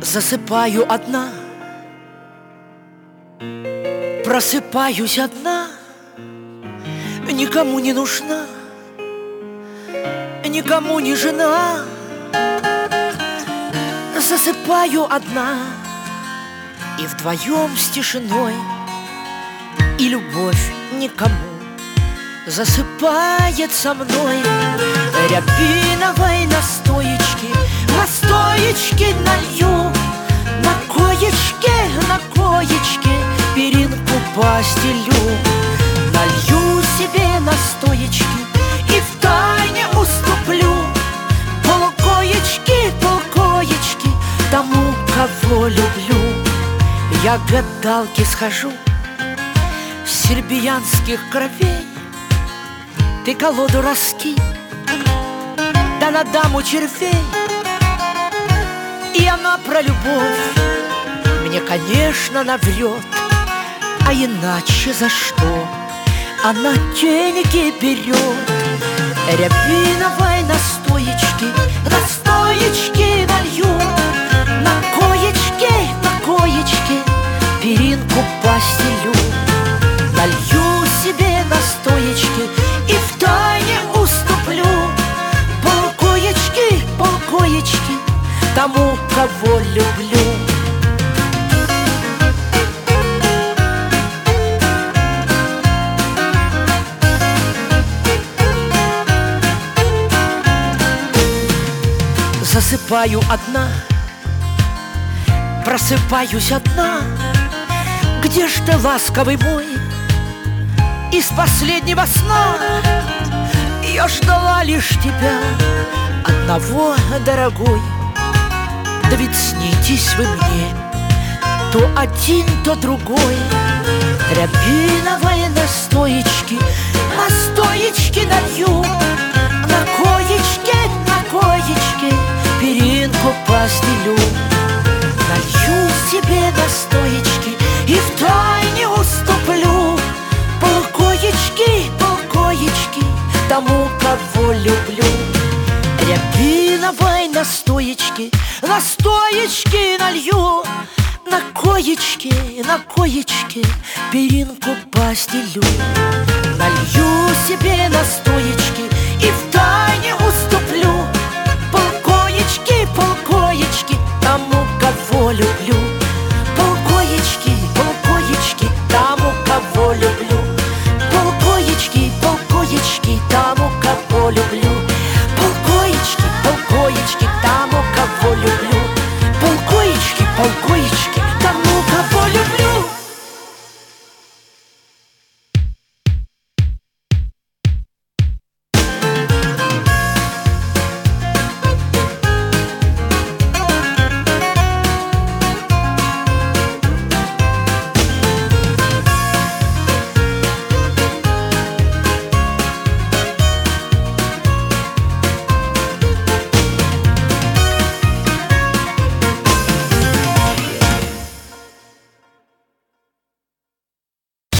Засыпаю одна, просыпаюсь одна, никому не нужна, никому не жена. Засыпаю одна, и вдвоем с тишиной, и любовь никому засыпает со мной. Рябиновой настоечки, настоечки налью, на коечке перинку постелю. Налью себе настоечки и втайне уступлю полкоечки тому, кого люблю. Я к гадалке схожу с сербиянских кровей, ты колоду раскинь, да на даму червей. И она про любовь мне, конечно, наврет, а иначе за что она деньги берет? Рябиновой настоечки, настоечки налью, на коечке перинку постелю. Налью себе настоечки и втайне уступлю полкоечки тому, кого люблю. Засыпаю одна, просыпаюсь одна. Где ж ты, ласковый мой, из последнего сна? Я ждала лишь тебя одного, дорогой. Да ведь снитесь вы мне то один, то другой. Рябиновой настоечки, настоечки налью, на коечке перинку постелю. Налью себе настоечки и втайне уступлю полкоечки тому, кого люблю. Рябиновой настоечки, настоечки налью, на коечке перинку постелю. Налью себе настоечки и втайне уступлю полкоечки